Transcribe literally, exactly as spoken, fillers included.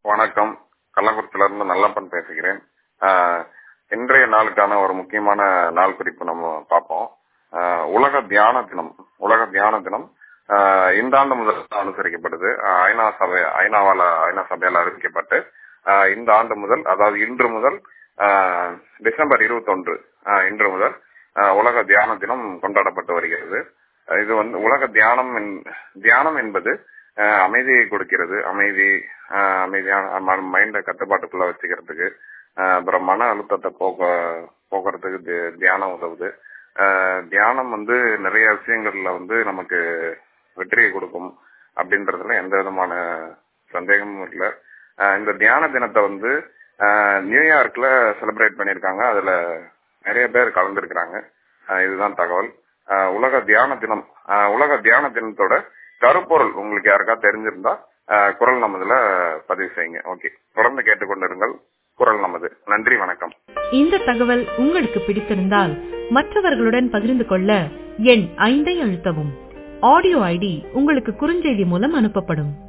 வணக்கம். கள்ளக்குறிச்சியிலிருந்து நல்லப்பன் பேசுகிறேன். ஆஹ் இன்றைய நாளுக்கான ஒரு முக்கியமான நாள் குறிப்பு நம்ம பார்ப்போம். ஆஹ் உலக தியான தினம். உலக தியான தினம் ஆஹ் இந்த ஆண்டு முதல் அனுசரிக்கப்படுது. ஆஹ் ஐநா சபை ஐநாவால ஐநா சபையால் அறிவிக்கப்பட்டு ஆஹ் இந்த ஆண்டு முதல், அதாவது இன்று முதல் ஆஹ் டிசம்பர் இருபத்தி ஒன்று இன்று முதல் ஆஹ் உலக தியான தினம் கொண்டாடப்பட்டு வருகிறது. இது வந்து உலக தியானம் தியானம் என்பது அமைதியை கொடுக்கிறது. அமைதி அமைதியான மைண்ட கட்டுப்பாட்டுக்குள்ள வச்சுக்கிறதுக்கு, அப்புறம் மன அழுத்தத்தை போக்க போக்குறதுக்கு தியானம் உதவுது. தியானம் வந்து நிறைய விஷயங்கள்ல வந்து நமக்கு வெற்றியை கொடுக்கும் அப்படின்றதுல எந்த விதமான சந்தேகமும் இல்லை. இந்த தியான தினத்தை வந்து நியூயார்க்ல செலிப்ரேட் பண்ணியிருக்காங்க. அதுல நிறைய பேர் கலந்துருக்கிறாங்க. இதுதான் தகவல். உலக தியான தினம். உலக தியான தினத்தோட கருப்பொருள் உங்களுக்கு யாருக்கா தெரிஞ்சிருந்தா குரல் நமதுல பதிவு செய்யுங்க. ஓகே, தொடர்ந்து கேட்டுக்கொண்டிருங்கள் குரல் நமது. நன்றி, வணக்கம். இந்த தகவல் உங்களுக்கு பிடித்திருந்தால் மற்றவர்களுடன் பகிர்ந்து கொள்ள எண் ஐந்தை அழுத்தவும். ஆடியோ ஐடி உங்களுக்கு குறுஞ்செய்தி மூலம் அனுப்பப்படும்.